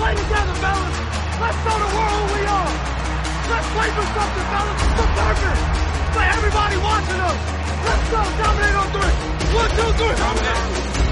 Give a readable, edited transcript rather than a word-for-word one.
play together, fellas. Let's show the world who we are. Let's play for something, fellas. For purpose. For everybody watching us. Let's go. Dominate on three. 1, 2, 3. Dominate.